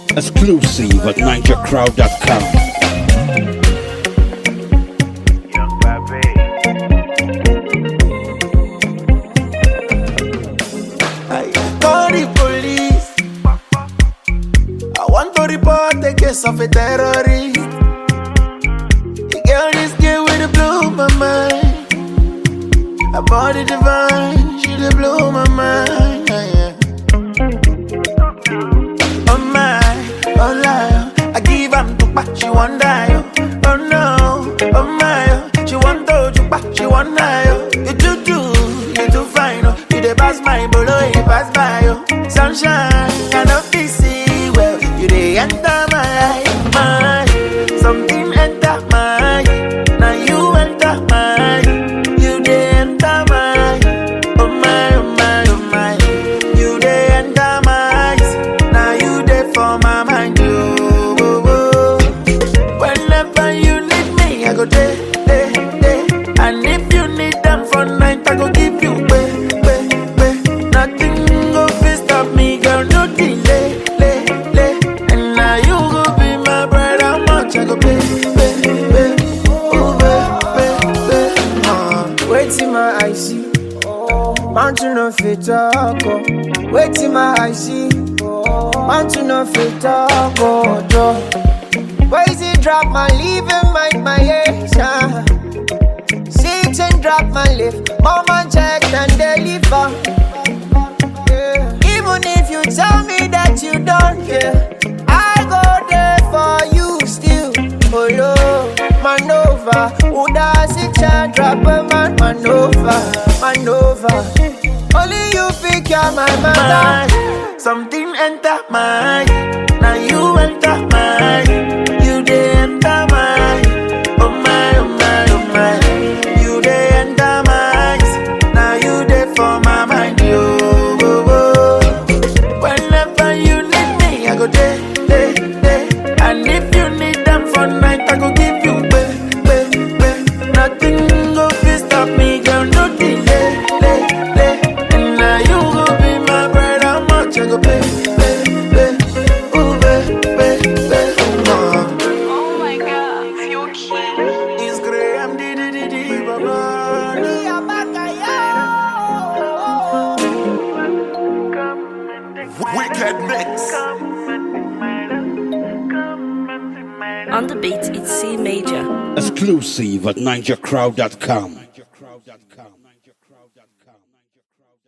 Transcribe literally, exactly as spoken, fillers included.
Exclusive at ninja crowd dot com. Call the police. I want to report the case of a terrorist. The girl, this girl with the blow my mind. Her body divine, she the blow my mind. Yeah. Oh my, oh lie, I give am to back, she want die. Oh no, oh my, she want to you back, she want die. You too do, you too fine. Oh. You dey pass my bolo, you pass by. Oh. Sunshine, I know this see well. You dey enter my eye, my something enter my. Now you enter my. You dey enter my. Oh my, oh my, oh my. You dey enter my eyes. Now you dey for my mind. You, oh, oh. Whenever you need me, I go there, there, there. And if you need them for night, I go give you way, way, way. Nothing go fit stop me, girl. No delay, lay, lay. And now you go be my bride. How much I go pay, pay, pay. Oh, pay, pay, pay. Uh. Wait till my eye see. Mountain of it talk. Wait till my eye see. Mountain of it talk. Why is it drop my leave and mind my age? Ah. Six and drop my lift. Mama check and deliver. Yeah. Even if you tell me that you don't care, I go there for you still. Oh Lord, manova. Who does it child drop a man? Manova, manova. Only you pick your my mother. Something enter my. Now you enter my. You dey enter my. Oh my, oh my, oh my. You dey enter my eyes. Now you dey for my mind. You, oh, oh. Whenever you need me, I go there, there, there. And if you need them for night, I go give you way, way, way. Nothing go fit stop me, girl. No delay, lay, lay. And now you go be my bride. How much I go pay, pay, pay. Ooh, pay, pay, pay. Uh. Oh my god, you cute. It's Graham, di di di di, baba. Wicked mix. On the beat, it's C major. Exclusive at ninja crowd dot com.